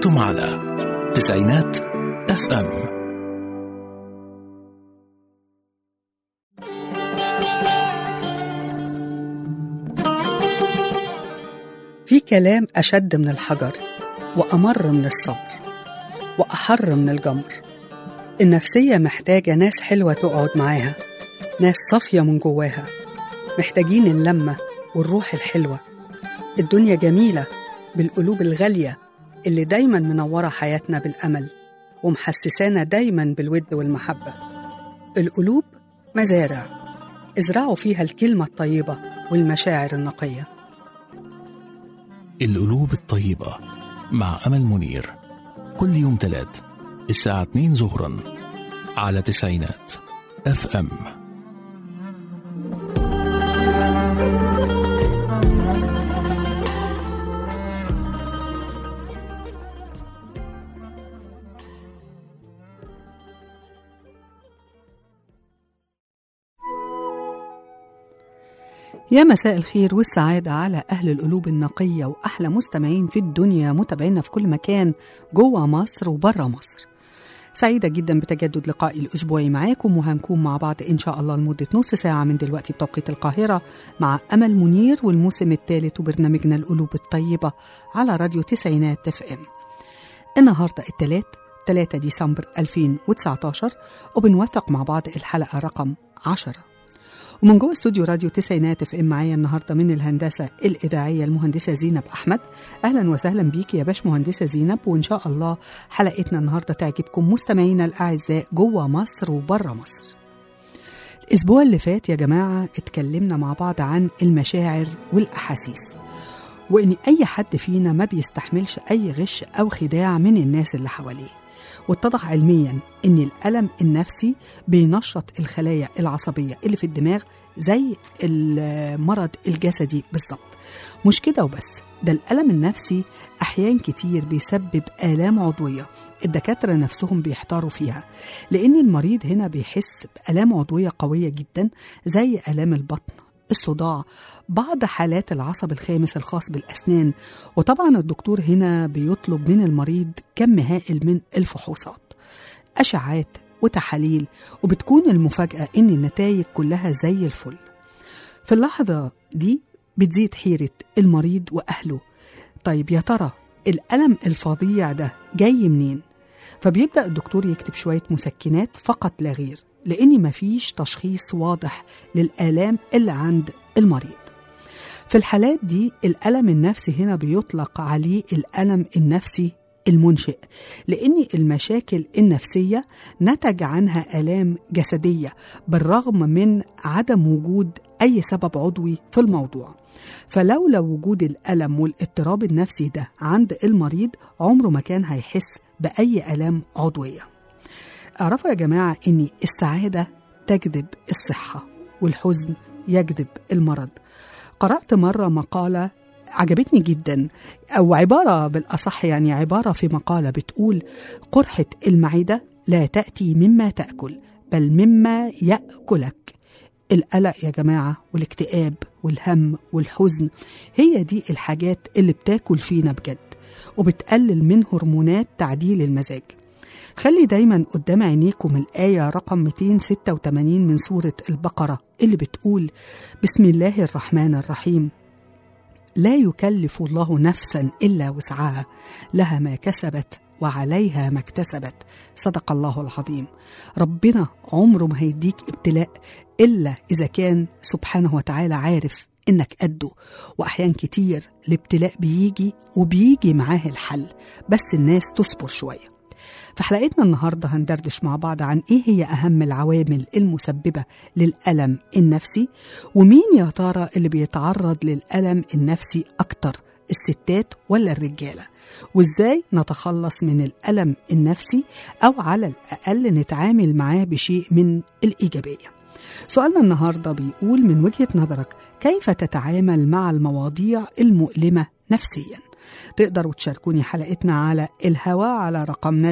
أنتم على تسعينات اف ام. في كلام أشد من الحجر وأمر من الصبر وأحر من الجمر. النفسية محتاجة ناس حلوة تقعد معاها، ناس صافية من جواها، محتاجين اللمة والروح الحلوة. الدنيا جميلة بالقلوب الغالية اللي دايما منورة حياتنا بالأمل ومحسسانا دايما بالود والمحبة. القلوب مزارع، ازرعوا فيها الكلمة الطيبة والمشاعر النقية. القلوب الطيبة مع أمل منير، كل يوم 3 الساعة 2 ظهرا على تسعينات اف ام. يا مساء الخير والسعادة على أهل القلوب النقية وأحلى مستمعين في الدنيا، متابعينا في كل مكان جوه مصر وبره مصر. سعيدة جدا بتجدد لقائي الأسبوعي معاكم، وهنكون مع بعض إن شاء الله لمدة نص ساعة من دلوقتي بتوقيت القاهرة مع أمل منير والموسم الثالث وبرنامجنا القلوب الطيبة على راديو تسعينات اف ام. النهاردة الثلاث 3 ديسمبر 2019 وبنوثق مع بعض الحلقة رقم 10. ومن جوه استوديو راديو تسعينات اف ام معايا النهارده من الهندسه الاذاعيه المهندسه زينب احمد. اهلا وسهلا بيك يا باش مهندسه زينب، وان شاء الله حلقتنا النهارده تعجبكم مستمعينا الاعزاء جوه مصر وبره مصر. الاسبوع اللي فات يا جماعه اتكلمنا مع بعض عن المشاعر والاحاسيس، وان اي حد فينا ما بيستحملش اي غش او خداع من الناس اللي حواليه. واتضح علميا ان الألم النفسي بينشط الخلايا العصبية اللي في الدماغ زي المرض الجسدي بالظبط. مش كده وبس، ده الألم النفسي أحيان كتير بيسبب آلام عضوية الدكاترة نفسهم بيحتاروا فيها، لأن المريض هنا بيحس بآلام عضوية قوية جدا زي آلام البطن، الصداع، بعض حالات العصب الخامس الخاص بالأسنان. وطبعا الدكتور هنا بيطلب من المريض كم هائل من الفحوصات، أشعات وتحاليل، وبتكون المفاجأة إن النتائج كلها زي الفل. في اللحظة دي بتزيد حيرة المريض وأهله. طيب يا ترى الألم الفظيع ده جاي منين؟ فبيبدأ الدكتور يكتب شوية مسكنات فقط لا غير، لأن مفيش تشخيص واضح للآلام اللي عند المريض. في الحالات دي الألم النفسي هنا بيطلق عليه الألم النفسي المنشئ، لأن المشاكل النفسية نتج عنها آلام جسدية بالرغم من عدم وجود أي سبب عضوي في الموضوع. فلولا وجود الألم والاضطراب النفسي ده عند المريض عمره ما كان هيحس بأي آلام عضوية. اعرفوا يا جماعة ان السعادة تجذب الصحة والحزن يجذب المرض. قرأت مرة مقالة عجبتني جدا، او عبارة بالاصح يعني عبارة في مقالة بتقول: قرحة المعدة لا تأتي مما تأكل بل مما يأكلك. القلق يا جماعة والاكتئاب والهم والحزن هي دي الحاجات اللي بتاكل فينا بجد وبتقلل من هرمونات تعديل المزاج. خلي دايما قدام عينيكم الآية رقم 286 من سورة البقرة اللي بتقول: بسم الله الرحمن الرحيم، لا يكلف الله نفسا إلا وسعها، لها ما كسبت وعليها ما اكتسبت. صدق الله العظيم. ربنا عمره ما هيديك ابتلاء إلا إذا كان سبحانه وتعالى عارف إنك قده. وأحيان كتير الابتلاء بيجي معاه الحل، بس الناس تصبر شوية. في حلقتنا النهاردة هندردش مع بعض عن إيه هي أهم العوامل المسببة للألم النفسي، ومين يا ترى اللي بيتعرض للألم النفسي أكتر، الستات ولا الرجالة، وإزاي نتخلص من الألم النفسي أو على الأقل نتعامل معاه بشيء من الإيجابية. سؤالنا النهاردة بيقول: من وجهة نظرك كيف تتعامل مع المواضيع المؤلمة نفسياً؟ تقدروا تشاركوني حلقتنا على الهوا على رقمنا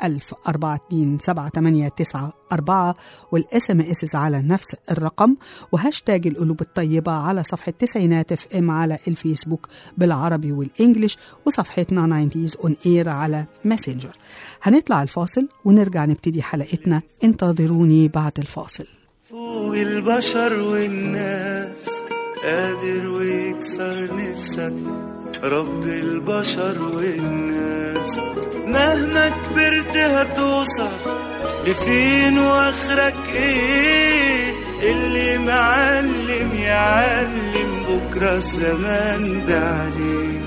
01042788994 والSMS على نفس الرقم، وهاشتاج القلوب الطيبة على صفحة تسعينات اف ام على الفيسبوك بالعربي والإنجليش، وصفحتنا 90s on air على ماسنجر. هنطلع الفاصل ونرجع نبتدي حلقتنا، انتظروني بعد الفاصل. فوق البشر والناس قادر ويكسر نفسك رب البشر والناس، مهما كبرت هتوصل لفين واخرك ايه، اللي معلم يعلم بكرة الزمان ده عليه.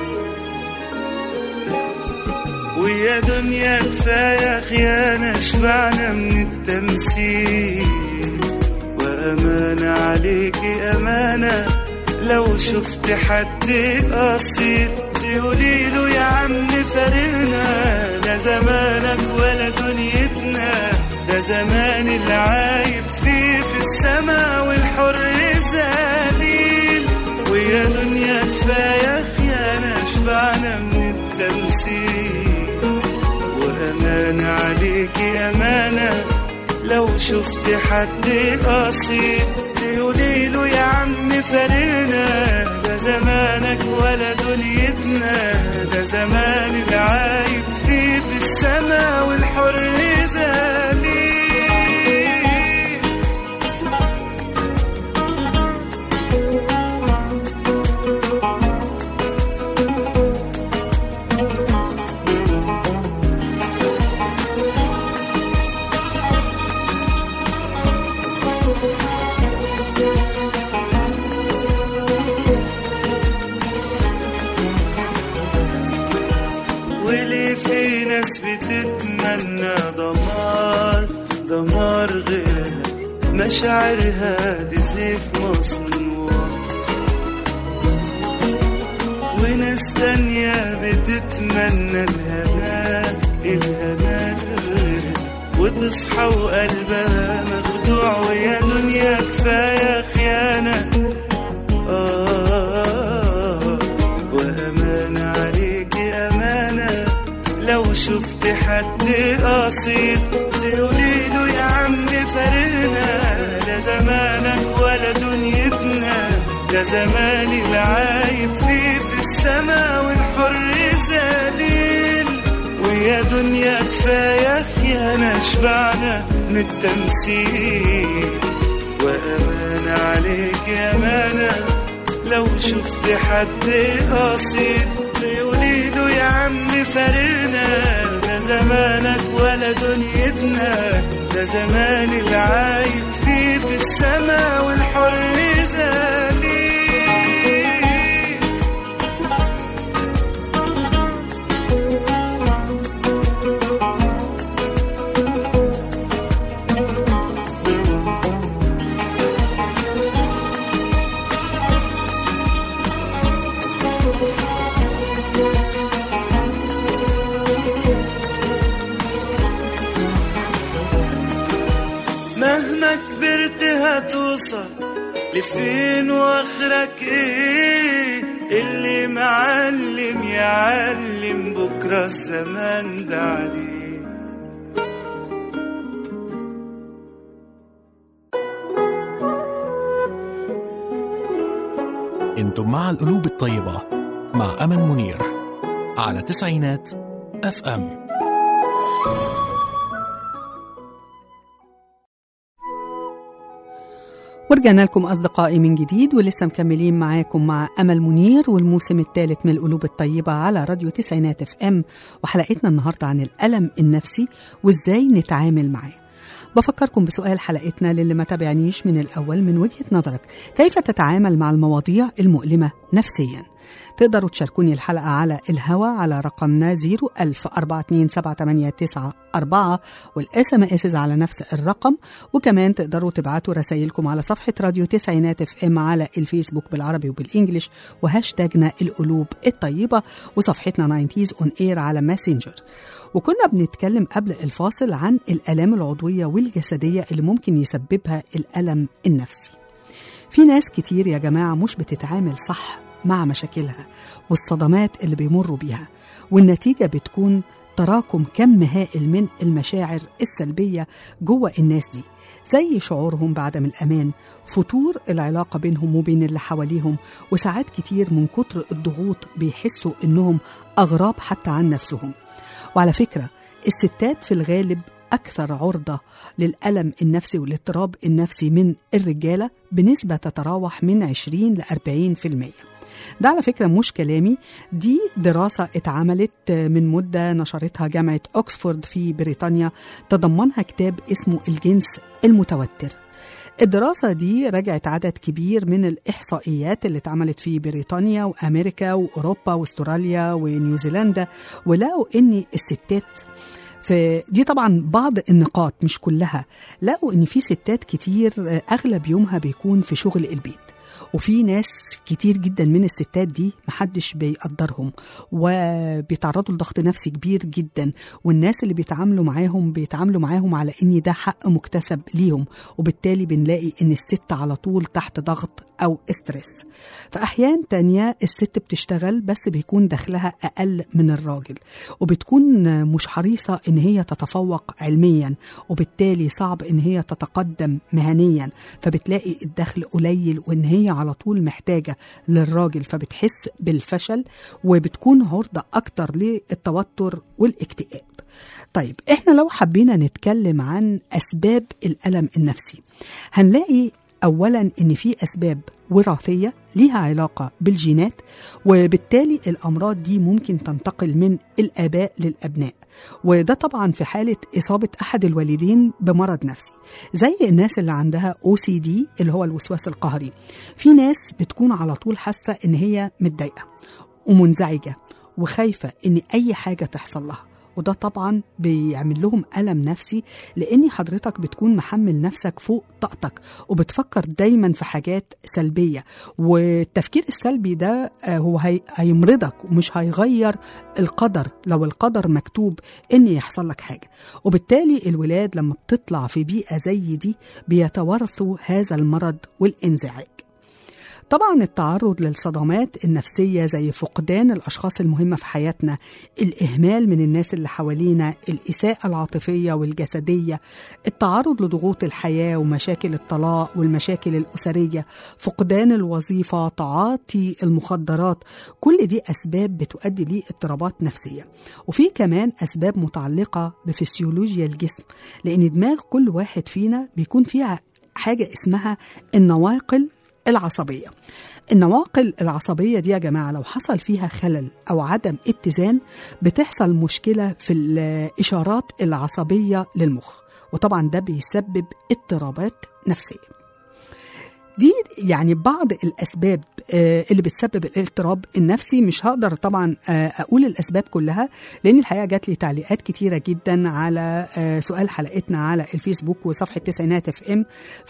ويا دنيا كفاية خيانة شبعنا من التمثيل، وأمانة عليكي أمانة لو شفت حد قصيد تقوليله يا عم فارقنا، لا زمانك ولا دنيتنا، ده زمان اللي عايب فيه في السما والحر ذليل. ويا دنيا كفاية خيانة شبعنا من التمثيل، وأمانة عليكي أمانة لو شفت حد قصيد تقوليله يا عم فارقنا، ده زمانك ولا دنيتنا، ده زمان اللي عايب فيه في السما والحر ذليل. وليه في ناس بتتمنى دمار غيرها، مشاعرها دي سيف مصنوع، وناس تانية بتتمنى الهنا غيرها، وتصحى وقلبها مخدوع. ويا دنيا كفاية خيانة وأمانة عليكي أمانة لو شفت حد قصيد تقوليله يا عم فارقنا، لا زمانك ولا دنيتنا، ده زماني اللي عايب فيه في السما والحر ذليل. ويا دنيا كفاية خيانة شبعنا من التمثيل، وأمانة عليك أمانة لو شفت حد قصيد تقوليله يا عم فارقنا، ده زمانك ولا دنيتنا، ده زمان اللي عايب فيه في السما والحر ذليل. مهما كبرت هتوصل لفين واخرك ايه، اللي معلم يعلم بكرة الزمان ده عليه. انتم مع القلوب الطيبة مع أمل منير على تسعينات اف ام. ورجعنا لكم أصدقائي من جديد، ولسه مكملين معاكم مع أمل منير والموسم الثالث من القلوب الطيبة على راديو تسعينات اف ام، وحلقتنا النهاردة عن الألم النفسي وإزاي نتعامل معاه. بفكركم بسؤال حلقتنا للي ما تابعنيش من الأول، من وجهة نظرك كيف تتعامل مع المواضيع المؤلمة نفسياً؟ تقدروا تشاركوني الحلقة على الهوا على رقمنا 01042788994 والSMS على نفس الرقم، وكمان تقدروا تبعتوا رسائلكم على صفحة راديو تسعينات اف ام على الفيسبوك بالعربي وبالإنجليش، وهاشتاجنا القلوب الطيبة، وصفحتنا 90s on air على ماسنجر. وكنا بنتكلم قبل الفاصل عن الآلام العضوية والجسدية اللي ممكن يسببها الألم النفسي. في ناس كتير يا جماعة مش بتتعامل صح مع مشاكلها والصدمات اللي بيمروا بيها، والنتيجة بتكون تراكم كم هائل من المشاعر السلبية جوه الناس دي، زي شعورهم بعدم الأمان، فتور العلاقة بينهم وبين اللي حواليهم، وساعات كتير من كتر الضغوط بيحسوا إنهم أغراب حتى عن نفسهم. وعلى فكرة الستات في الغالب أكثر عرضة للألم النفسي والاضطراب النفسي من الرجالة بنسبة تتراوح من 20 ل 40%. ده على فكرة مش كلامي، دي دراسة اتعملت من مدة نشرتها جامعة أكسفورد في بريطانيا، تضمنها كتاب اسمه الجنس المتوتر. الدراسة دي رجعت عدد كبير من الإحصائيات اللي اتعملت في بريطانيا وأمريكا وأوروبا واستراليا ونيوزيلندا، ولقوا إن الستات فدي طبعا بعض النقاط مش كلها، لقوا إن في ستات كتير أغلب يومها بيكون في شغل البيت، وفي ناس كتير جدا من الستات دي محدش بيقدرهم وبيتعرضوا لضغط نفسي كبير جدا، والناس اللي بيتعاملوا معاهم على ان ده حق مكتسب ليهم، وبالتالي بنلاقي ان الست على طول تحت ضغط او استرس. فأحيان تانية الست بتشتغل بس بيكون دخلها أقل من الراجل، وبتكون مش حريصة ان هي تتفوق علميا، وبالتالي صعب ان هي تتقدم مهنيا، فبتلاقي الدخل قليل وان هي على طول محتاجة للراجل، فبتحس بالفشل وبتكون عرضة أكتر للتوتر والاكتئاب. طيب احنا لو حبينا نتكلم عن أسباب الألم النفسي، هنلاقي أولا إن في أسباب وراثية ليها علاقة بالجينات، وبالتالي الأمراض دي ممكن تنتقل من الآباء للأبناء، وده طبعا في حالة إصابة أحد الوالدين بمرض نفسي، زي الناس اللي عندها OCD اللي هو الوسواس القهري. في ناس بتكون على طول حاسة إن هي متضايقة ومنزعجة وخايفة إن أي حاجة تحصل لها، وده طبعا بيعمل لهم ألم نفسي، لأن حضرتك بتكون محمل نفسك فوق طاقتك وبتفكر دايما في حاجات سلبية، والتفكير السلبي ده هو هيمرضك ومش هيغير القدر لو القدر مكتوب إن يحصل لك حاجة. وبالتالي الولاد لما بتطلع في بيئة زي دي بيتورثوا هذا المرض والانزعاج. طبعا التعرض للصدمات النفسية زي فقدان الأشخاص المهمة في حياتنا، الإهمال من الناس اللي حوالينا، الإساءة العاطفية والجسدية، التعرض لضغوط الحياة ومشاكل الطلاق والمشاكل الأسرية، فقدان الوظيفة، تعاطي المخدرات، كل دي أسباب بتؤدي لاضطرابات نفسية. وفي كمان أسباب متعلقة بفسيولوجيا الجسم، لأن دماغ كل واحد فينا بيكون فيها حاجة اسمها النواقل العصبية. النواقل العصبية دي يا جماعة لو حصل فيها خلل أو عدم اتزان بتحصل مشكلة في الإشارات العصبية للمخ، وطبعا ده بيسبب اضطرابات نفسية. دي يعني بعض الأسباب اللي بتسبب الاضطراب النفسي. مش هقدر طبعا أقول الأسباب كلها، لأن الحقيقة جات لي تعليقات كتيرة جدا على سؤال حلقتنا على الفيسبوك وصفحة تسعينات FM،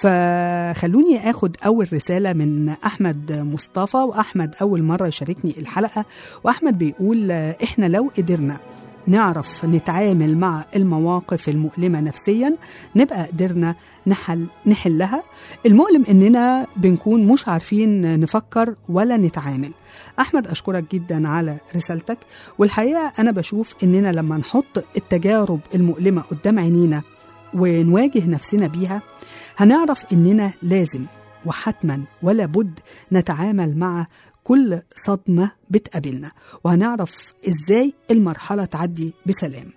فخلوني أخد أول رسالة من أحمد مصطفى. وأحمد أول مرة يشاركني الحلقة، وأحمد بيقول إحنا لو قدرنا نعرف نتعامل مع المواقف المؤلمة نفسيا نبقى قدرنا نحلها. المؤلم إننا بنكون مش عارفين نفكر ولا نتعامل. أحمد أشكرك جدا على رسالتك، والحقيقة أنا بشوف إننا لما نحط التجارب المؤلمة قدام عينينا ونواجه نفسنا بيها هنعرف إننا لازم وحتما ولا بد نتعامل مع كل صدمة بتقابلنا، وهنعرف إزاي المرحلة تعدي بسلام.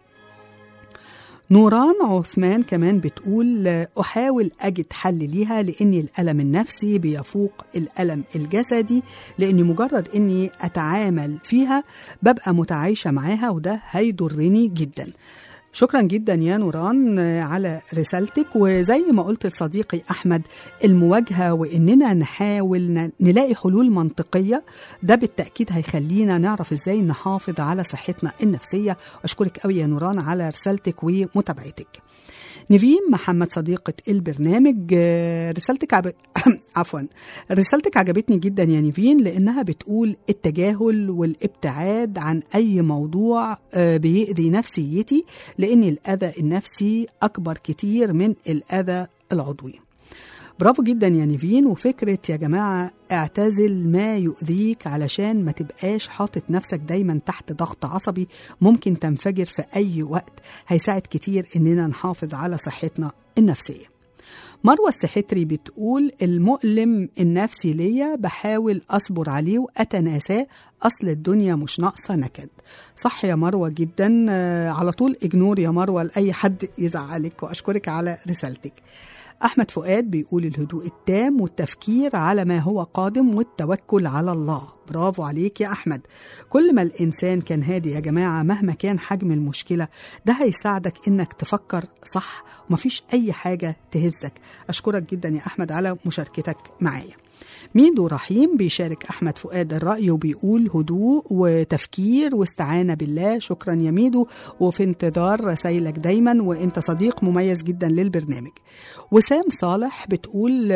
نوران عثمان كمان بتقول أحاول أجد حل ليها، لأني الألم النفسي بيفوق الألم الجسدي، لأني مجرد أني أتعامل فيها ببقى متعايشة معاها، وده هيضرني جدا. شكرا جدا يا نوران على رسالتك. وزي ما قلت لصديقي أحمد، المواجهة وإننا نحاول نلاقي حلول منطقية ده بالتأكيد هيخلينا نعرف إزاي نحافظ على صحتنا النفسية. أشكرك قوي يا نوران على رسالتك ومتابعتك. نيفين محمد صديقة البرنامج، رسالتك عجبتني جدا يا نيفين، لأنها بتقول التجاهل والابتعاد عن أي موضوع بيؤذي نفسيتي، لأن الأذى النفسي أكبر كتير من الأذى العضوي. برافو جدا يا نيفين. وفكرة يا جماعة اعتزل ما يؤذيك علشان ما تبقاش حاطط نفسك دايما تحت ضغط عصبي ممكن تنفجر في أي وقت، هيساعد كتير إننا نحافظ على صحتنا النفسية. مروة السحتري بتقول المؤلم النفسي ليا بحاول أصبر عليه وأتناساه، أصل الدنيا مش ناقصة نكد. صح يا مروة جدا، على طول إجنور يا مروة لأي حد يزعلك، وأشكرك على رسالتك. أحمد فؤاد بيقول الهدوء التام والتفكير على ما هو قادم والتوكل على الله. برافو عليك يا أحمد. كل ما الإنسان كان هادي يا جماعة مهما كان حجم المشكلة ده هيساعدك إنك تفكر صح ومفيش أي حاجة تهزك. أشكرك جدا يا أحمد على مشاركتك معايا. ميدو رحيم بيشارك أحمد فؤاد الرأي وبيقول هدوء وتفكير واستعانة بالله. شكرا يا ميدو، وفي انتظار رسائلك دايما، وانت صديق مميز جدا للبرنامج. وسام صالح بتقول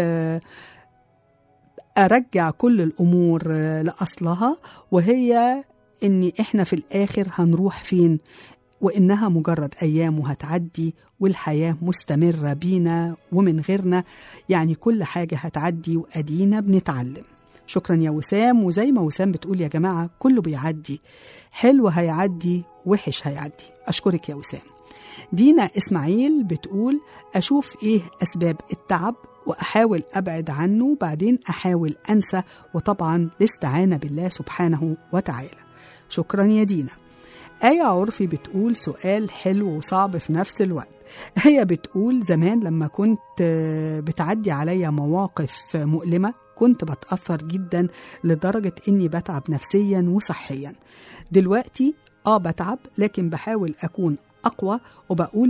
أرجع كل الأمور لأصلها، وهي إن إحنا في الآخر هنروح فين، وإنها مجرد أيام وهتعدي، والحياة مستمرة بينا ومن غيرنا، يعني كل حاجة هتعدي وأدينا بنتعلم. شكرا يا وسام. وزي ما وسام بتقول يا جماعة كله بيعدي، حلو هيعدي وحش هيعدي. أشكرك يا وسام. دينا إسماعيل بتقول أشوف إيه أسباب التعب وأحاول أبعد عنه، بعدين أحاول أنسى، وطبعا الاستعانة بالله سبحانه وتعالى. شكرا يا دينا. آية عرفي بتقول سؤال حلو وصعب في نفس الوقت. هي بتقول زمان لما كنت بتعدي عليا مواقف مؤلمة كنت بتأثر جدا لدرجة إني بتعب نفسيا وصحيا. دلوقتي بتعب لكن بحاول أكون أقوى، وبقول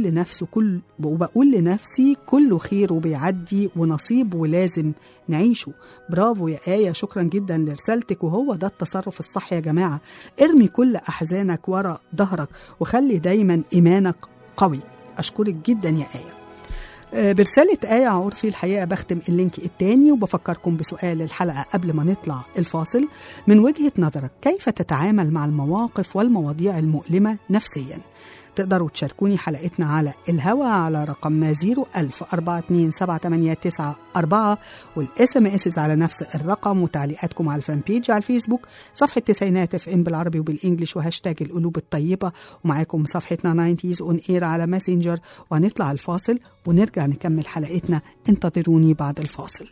لنفسي كله خير وبيعدي ونصيب ولازم نعيشه. برافو يا آية، شكرا جدا لرسالتك. وهو ده التصرف الصح يا جماعة. ارمي كل أحزانك ورا ظهرك وخلي دايما إيمانك قوي. أشكرك جدا يا آية. برسالة آية عرفي الحقيقة بختم اللينك التاني وبفكركم بسؤال الحلقة قبل ما نطلع الفاصل. من وجهة نظرك كيف تتعامل مع المواقف والمواضيع المؤلمة نفسيا؟ تقدروا تشاركوني حلقتنا على الهوا على رقمنا 010427894 والSMS على نفس الرقم، وتعليقاتكم على الفان بيج على الفيسبوك صفحة تسعينات اف ام بالعربي وبالإنجليش وهاشتاج القلوب الطيبة، ومعاكم صفحتنا 90s اون اير على ماسنجر. وهنطلع الفاصل ونرجع نكمل حلقتنا. انتظروني بعد الفاصل.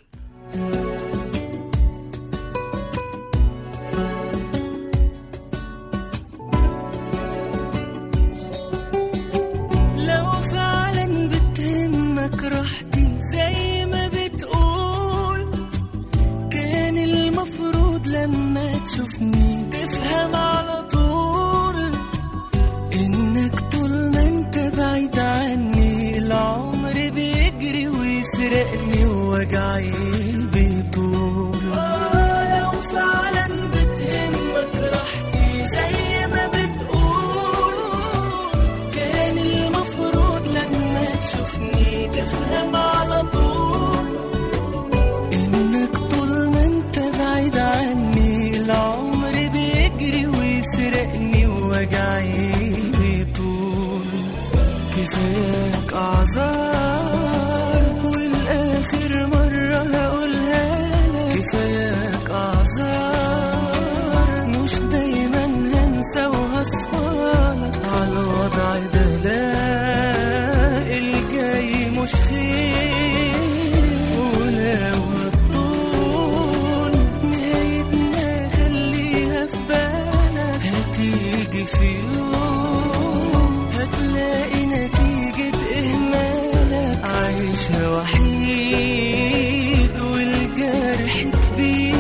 راحتي زي ما بتقول، كان المفروض لما تشوفني تفهم على طول انك طول ما انت بعيد عني العمر بيجري ويسرقني ووجعي بيطول. لو فعلا بتهمك راحتي زي ما بتقول، كان المفروض لما تشوفني تفهم على طول إنك طول ما انت بعيد عني العمر بيجري ويسرقني ووجعي بيطول. كفاك أعذار والآخر مرة هقولها لك، كفاك أعذار مش دايما هنسى وهصفالك على الوضع ده. لا مش خير ولو هتطول نهايتنا خليها في بالك، هتيجي في يوم هتلاقي نتيجة إهمالك. عايشة وحيد والجرح كبير.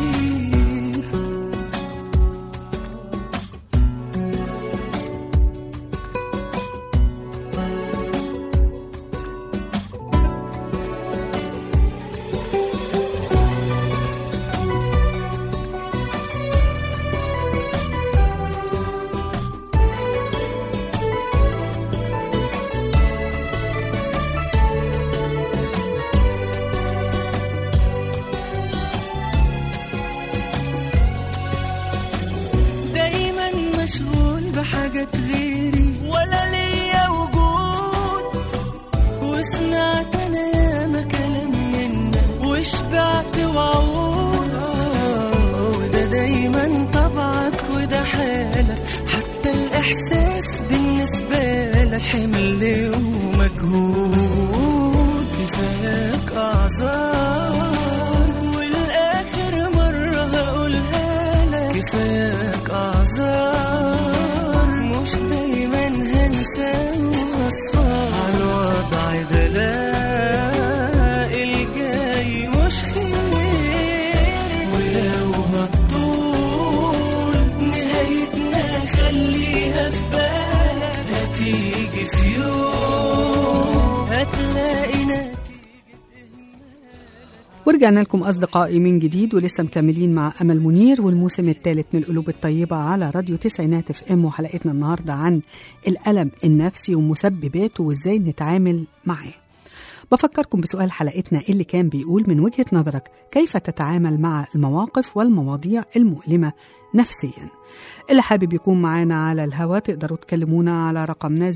حاجات غيري ولا ليا وجود، وسمعت انا ياما كلام من موعود. وده دايما طبعك وده حالك، حتى الإحساس بالنسبة لك حمل ومجهود. كفاياك أعذار، والآخر مرة هقولها لك، كفاياك أعذار. مش دايما هنسى وأصفى على الوضع ده، لا الجاي مش خير. ولو هتطول نهايتنا خليها في بالك، هتيجي في يوم هتلاقي نتيجة. ورجعنا لكم أصدقائي من جديد، ولسه مكملين مع أمل منير والموسم الثالث من القلوب الطيبة على راديو تسعينات اف ام. وحلقتنا النهاردة عن الألم النفسي ومسبباته وإزاي نتعامل معاه. بفكركم بسؤال حلقتنا اللي كان بيقول: من وجهة نظرك كيف تتعامل مع المواقف والمواضيع المؤلمة نفسيا؟ اللي حابب يكون معانا على الهواء تقدروا تكلمونا على رقمنا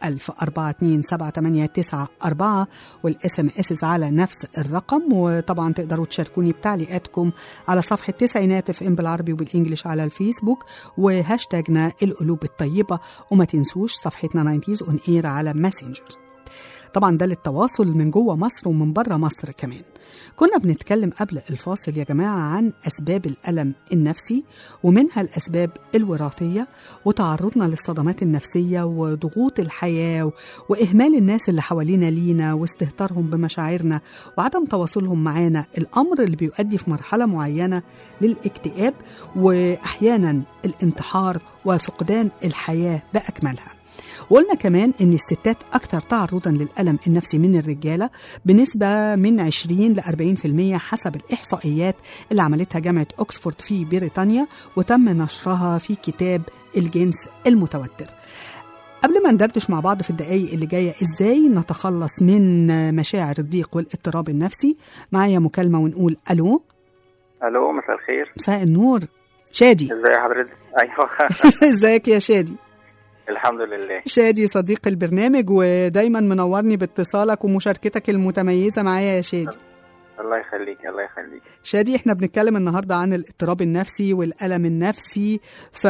010427894 والSMS على نفس الرقم. وطبعا تقدروا تشاركوني بتعليقاتكم على صفحة تسعينات اف ام بالعربي وبالإنجليش على الفيسبوك، وهاشتاجنا القلوب الطيبة. وما تنسوش صفحتنا 90s on air على ماسنجر. طبعا ده للتواصل من جوه مصر ومن بره مصر كمان. كنا بنتكلم قبل الفاصل يا جماعة عن أسباب الألم النفسي، ومنها الأسباب الوراثية وتعرضنا للصدمات النفسية وضغوط الحياة وإهمال الناس اللي حوالينا لينا واستهتارهم بمشاعرنا وعدم تواصلهم معانا، الأمر اللي بيؤدي في مرحلة معينة للاكتئاب وأحيانا الانتحار وفقدان الحياة بأكملها. وقلنا كمان إن الستات أكثر تعرضاً للألم النفسي من الرجالة بنسبة من 20 ل 40% حسب الإحصائيات اللي عملتها جامعة أكسفورد في بريطانيا، وتم نشرها في كتاب الجنس المتوتر. قبل ما ندردش مع بعض في الدقايق اللي جاية إزاي نتخلص من مشاعر الضيق والاضطراب النفسي، معايا مكالمة ونقول ألو. ألو، مساء الخير. مساء النور. شادي. ازي حضرتك؟ أيوة. ازيك يا شادي؟ الحمد لله. شادي صديق البرنامج ودايما منورني باتصالك ومشاركتك المتميزة معايا يا شادي. الله يخليك الله يخليك. شادي، احنا بنتكلم النهاردة عن الاضطراب النفسي والألم النفسي.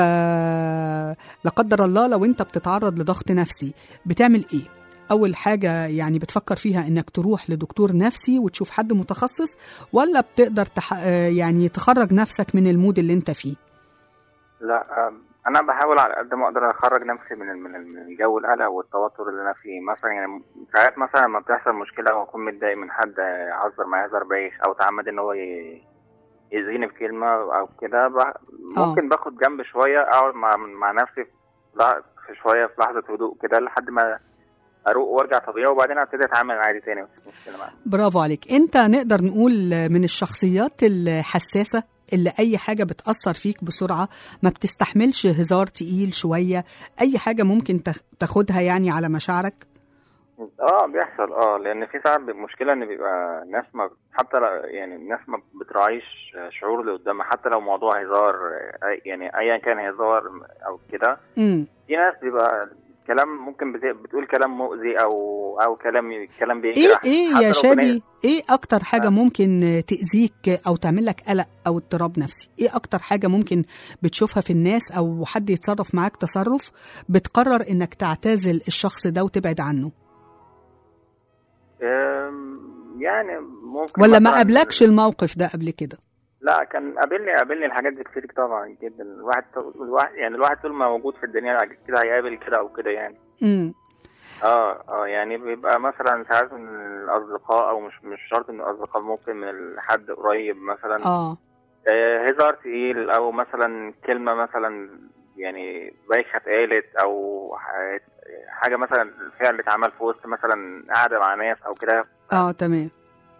فلا قدر الله لو انت بتتعرض لضغط نفسي بتعمل ايه؟ أول حاجة يعني بتفكر فيها إنك تروح لدكتور نفسي وتشوف حد متخصص، ولا بتقدر يعني تخرج نفسك من المود اللي انت فيه؟ لا، انا بحاول على قد ما اقدر اخرج نفسي من الجو القلق والتوتر اللي انا فيه. مثلا يعني ساعات مثلا لما بتحصل مشكله واكون متضايق من حد يهزر معايا هزار بايخ او تعمد ان هو يأذيني بكلمه او كده، ممكن باخد جنب شويه، اقعد مع نفسي في شويه في لحظه هدوء كده لحد ما اروق وارجع طبيعي، وبعدين ابتدي اتعامل عادي تاني. برافو عليك. انت نقدر نقول من الشخصيات الحساسه اللي أي حاجة بتأثر فيك بسرعة، ما بتستحملش هزار تقيل شوية، أي حاجة ممكن تاخدها يعني على مشاعرك؟ بيحصل. لأن في ساعات المشكلة إن بيبقى ناس ما حتى يعني الناس ما بتراعيش شعور اللي قدامها، حتى لو موضوع هزار يعني أيا كان هزار أو كده. في ناس بيبقى كلام ممكن بتقول كلام مؤذي او كلام بيجرح. ايه يا شادي، ايه اكتر حاجه ممكن تاذيك او تعمل لك قلق او اضطراب نفسي؟ ايه اكتر حاجه ممكن بتشوفها في الناس او حد يتصرف معاك تصرف بتقرر انك تعتزل الشخص ده وتبعد عنه؟ يعني ممكن، ولا ما قابلكش الموقف ده قبل كده؟ لا، كان قابلني الحاجات دي كتير طبعا جدا. الواحد طول ما موجود في الدنيا كده هيقابل كده او كده يعني. يعني بيبقى مثلا ساعات من الاصدقاء، او مش شرط من الاصدقاء، ممكن من حد قريب مثلا هزار تقيل، او مثلا كلمه مثلا يعني بايخه اتقالت، او حاجه مثلا فعل اتعمل في وسط مثلا قاعده مع ناس او كده. تمام.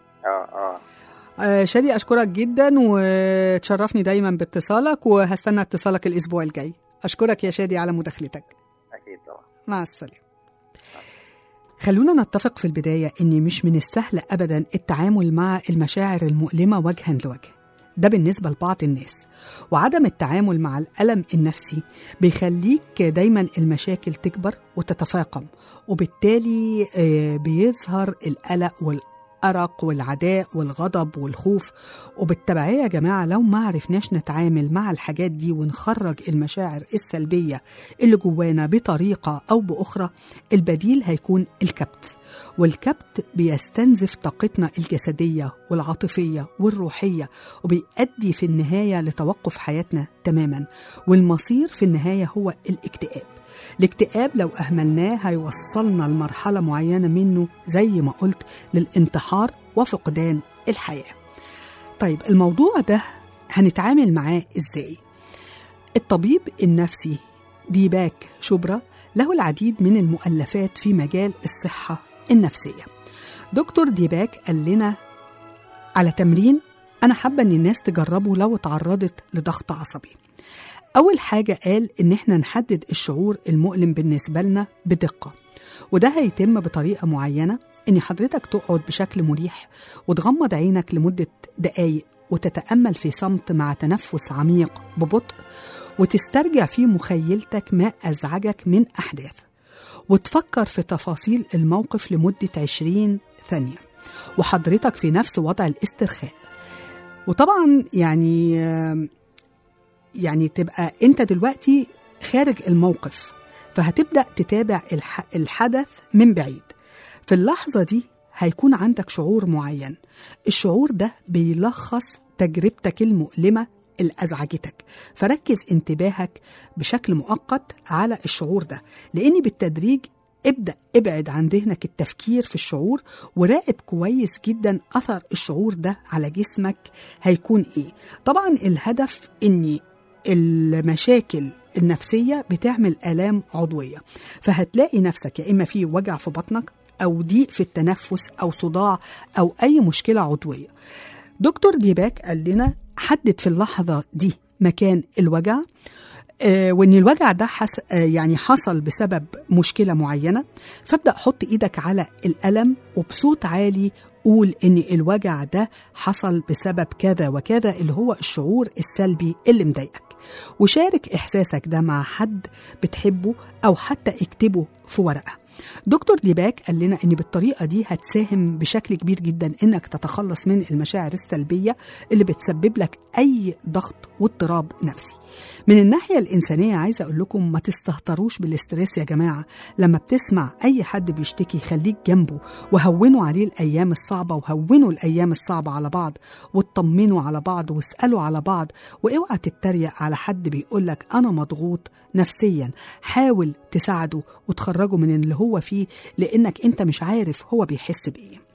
شادي أشكرك جدا وتشرفني دايما باتصالك، وهستنى اتصالك الأسبوع الجاي. أشكرك يا شادي على مداخلتك. أكيد طبعا. مع السلامة. خلونا نتفق في البداية إن مش من السهل أبدا التعامل مع المشاعر المؤلمة وجها لوجه، ده بالنسبة لبعض الناس. وعدم التعامل مع الألم النفسي بيخليك دايما المشاكل تكبر وتتفاقم، وبالتالي بيظهر القلق الأرق والعداء والغضب والخوف. وبالتبعية يا جماعة لو ما عرفناش نتعامل مع الحاجات دي ونخرج المشاعر السلبية اللي جوانا بطريقة أو بأخرى، البديل هيكون الكبت. والكبت بيستنزف طاقتنا الجسدية والعاطفية والروحية، وبيؤدي في النهاية لتوقف حياتنا تماما، والمصير في النهاية هو الاكتئاب. الاكتئاب لو أهملناه هيوصلنا لمرحلة معينة منه زي ما قلت للانتحار وفقدان الحياة. طيب الموضوع ده هنتعامل معاه إزاي؟ الطبيب النفسي ديباك شوبرا له العديد من المؤلفات في مجال الصحة النفسية. دكتور ديباك قال لنا على تمرين أنا حابة أن الناس تجربه لو تعرضت لضغط عصبي. أول حاجة قال إن إحنا نحدد الشعور المؤلم بالنسبة لنا بدقة، وده هيتم بطريقة معينة، إن حضرتك تقعد بشكل مريح وتغمض عينك لمدة دقايق وتتأمل في صمت مع تنفس عميق ببطء، وتسترجع في مخيلتك ما أزعجك من أحداث، وتفكر في تفاصيل الموقف لمدة 20 ثانية وحضرتك في نفس وضع الاسترخاء. وطبعا يعني تبقى انت دلوقتي خارج الموقف، فهتبدأ تتابع الحدث من بعيد. في اللحظة دي هيكون عندك شعور معين، الشعور ده بيلخص تجربتك المؤلمة اللي أزعجتك، فركز انتباهك بشكل مؤقت على الشعور ده، لأن بالتدريج ابعد عن ذهنك التفكير في الشعور، وراقب كويس جدا أثر الشعور ده على جسمك هيكون إيه. طبعا الهدف إن المشاكل النفسية بتعمل آلام عضوية، فهتلاقي نفسك يا إما في وجع في بطنك أو ضيق في التنفس أو صداع أو أي مشكلة عضوية. دكتور ديباك قال لنا حدد في اللحظة دي مكان الوجع، وإن الوجع ده حصل بسبب مشكلة معينة، فابدأ حط إيدك على الألم وبصوت عالي قول إن الوجع ده حصل بسبب كذا وكذا، اللي هو الشعور السلبي اللي مضايقك، وشارك إحساسك ده مع حد بتحبه أو حتى اكتبه في ورقة. دكتور ديباك قال لنا إن بالطريقة دي هتساهم بشكل كبير جدا إنك تتخلص من المشاعر السلبية اللي بتسبب لك أي ضغط واضطراب نفسي. من الناحية الإنسانية عايزة أقول لكم ما تستهتروش بالاسترس يا جماعة. لما بتسمع أي حد بيشتكي خليك جنبه وهونوا عليه الأيام الصعبة، وهونوا الأيام الصعبة على بعض، وتطمنوا على بعض واسألوا على بعض، واوعى تتريق على حد بيقولك أنا مضغوط نفسيا. حاول تساعده وتخرجه من اللي هو فيه، لأنك أنت مش عارف هو بيحس بإيه.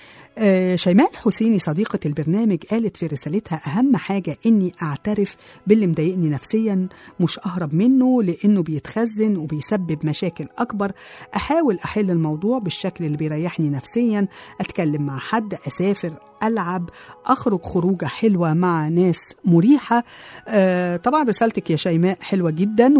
شيماء الحسيني صديقة البرنامج قالت في رسالتها أهم حاجة إني أعترف باللي مضايقني نفسيا، مش أهرب منه لأنه بيتخزن وبيسبب مشاكل أكبر. أحاول أحل الموضوع بالشكل اللي بيريحني نفسيا، أتكلم مع حد، أسافر، ألعب، أخرج خروجة حلوة مع ناس مريحة. طبعا رسالتك يا شيماء حلوة جدا،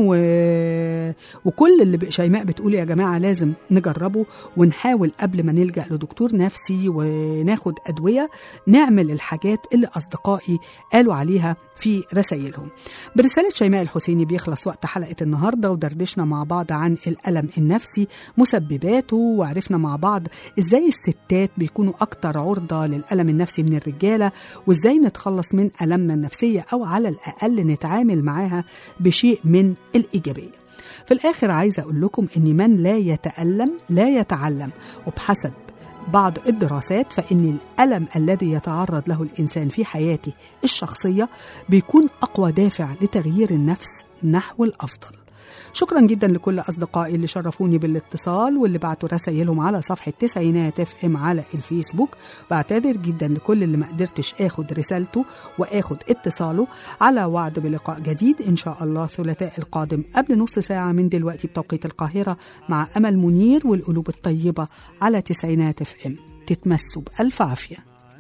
وكل اللي شيماء بتقول يا جماعة لازم نجربه ونحاول قبل ما نلجأ لدكتور نفسي وناخد أدوية، نعمل الحاجات اللي أصدقائي قالوا عليها في رسائلهم. برسالة شيماء الحسيني بيخلص وقت حلقة النهاردة، ودردشنا مع بعض عن الألم النفسي، مسبباته، وعرفنا مع بعض إزاي الستات بيكونوا أكتر عرضة للألم النفسي من الرجالة، وإزاي نتخلص من ألمنا النفسية أو على الأقل نتعامل معاها بشيء من الإيجابية. في الآخر عايزة أقول لكم إن من لا يتألم لا يتعلم، وبحسب بعض الدراسات فإن الألم الذي يتعرض له الإنسان في حياته الشخصية بيكون أقوى دافع لتغيير النفس نحو الأفضل. شكرا جدا لكل أصدقائي اللي شرفوني بالاتصال واللي بعتوا رسائلهم على صفحة تسعينات FM على الفيسبوك. بعتذر جدا لكل اللي ما قدرتش اخد رسالته واخد اتصاله. على وعد بلقاء جديد إن شاء الله الثلاثاء القادم قبل نص ساعة من دلوقتي بتوقيت القاهرة، مع أمل منير والقلوب الطيبة على تسعينات FM. تتمسوا بألف عافية.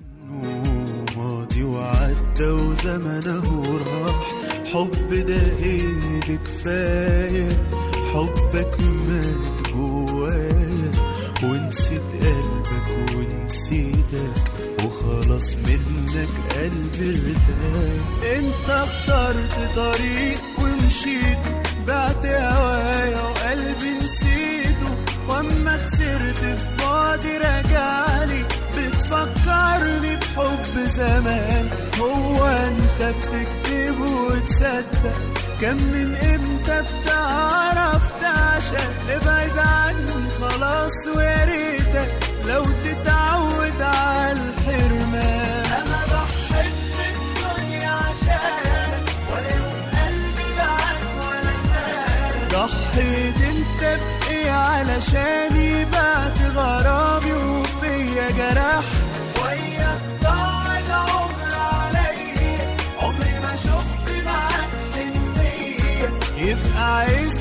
ماضي وعدى وزمنه راح، حب ده ايه كفاية، حبك مات جوايا ونسيت قلبك ونسيتك وخلاص منك قلبي ارتاح. انت اخترت طريق ومشيت، بعت هوايا وقلبي نسيته، واما خسرت في بعدي رجعلي بتفكر تصدق كم من امتى بتعرف تعشق. ابعد عني خلاص ويا ريتك لو تتعود على الحرمان. انا ضحيت بالدنيا عشانك ولا يوم قلبي بعد ولا زاد. ضحيت انت بايه علشاني بعت غرامي وفيا جرح. وياك ضاع العمر عليا عمري ما شفت معاك النية. يبقى عايز